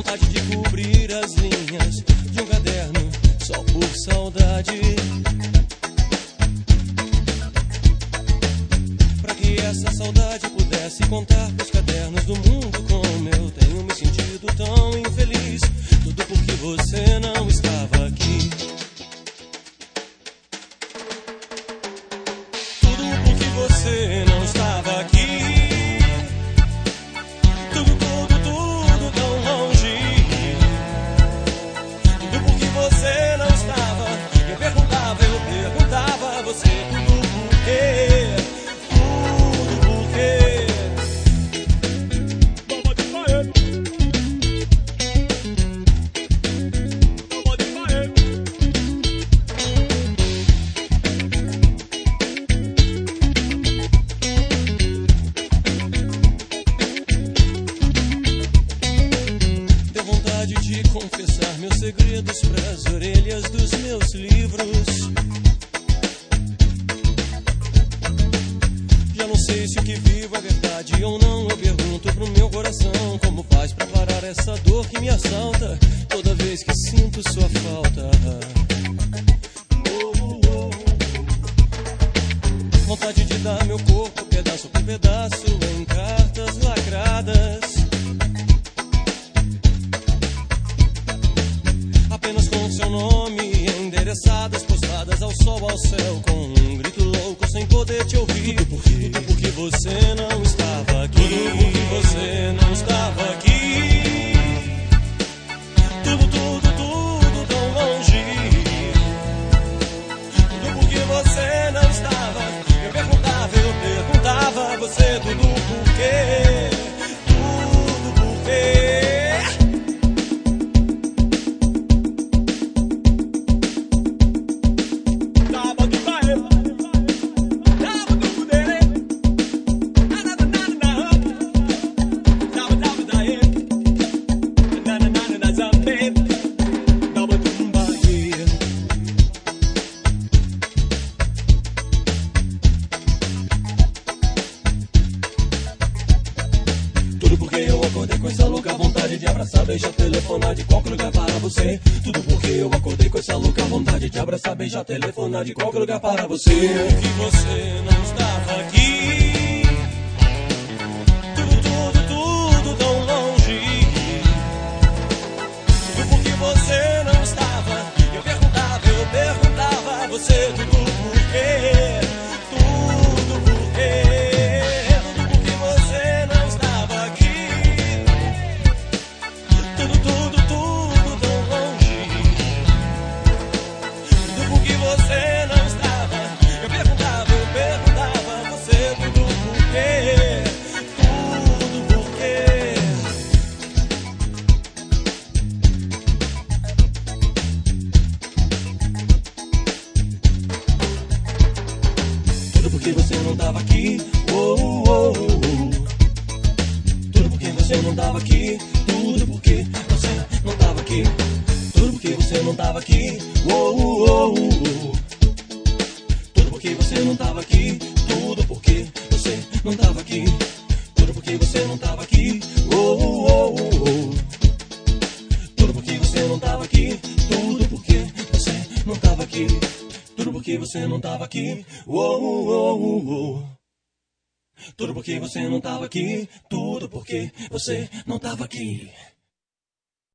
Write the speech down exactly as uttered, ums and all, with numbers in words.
Vontade de cobrir as linhas de um caderno só por saudade. Pra que essa saudade pudesse contar pros cadernos do mundo como eu tenho me sentido tão infeliz. Tudo porque você não estava aqui. Tudo porque você não estava aqui. Tudo, tudo, tudo tão longe. Tudo porque você não estava. Eu perguntava, eu perguntava a você tudo por quê. Tudo por quê. Toma de banheiro. Toma de banheiro. Deu vontade de confessar meus segredos pras orelhas dos meus livros. Já não sei se o que vivo é verdade ou não. Eu pergunto pro meu coração como faz pra parar essa dor que me assalta toda vez que sinto sua falta. Oh, oh, oh. Vontade de dar meu corpo pedaço por pedaço em cartas lacradas, apenas com seu nome endereçadas, postadas ao sol, ao céu, com um grito louco sem poder te ouvir. Tudo porque, tudo porque você não estava aqui. Tudo porque você não estava aqui. Tudo, tudo, tudo tão longe. Tudo porque você não estava. Eu perguntava, eu perguntava a você tudo por quê. Tudo por quê. Tudo porque eu acordei com essa louca vontade de abraçar, beijar, telefonar de qualquer lugar para você. Tudo porque eu acordei com essa louca vontade de abraçar, beijar, telefonar de qualquer lugar para você. Que você não estava aqui. Tudo, tudo, tudo tão longe. Tudo porque você não estava. Eu perguntava, eu perguntava a você tudo por quê. Tudo por quê. Porque você não tava aqui, oh, oh, oh, oh. Tudo porque você não tava aqui, tudo porque você não tava aqui. Tudo porque você não tava aqui, oh, oh, oh, oh. Tudo porque você não tava aqui, tudo porque você não tava aqui. Tudo porque você não tava aqui, oh, oh, oh, oh. Tudo porque você não tava aqui, tudo porque você não tava aqui. Tudo porque você não tava aqui, oh, oh, oh, oh. Tudo porque você não tava aqui, tudo porque você não tava aqui.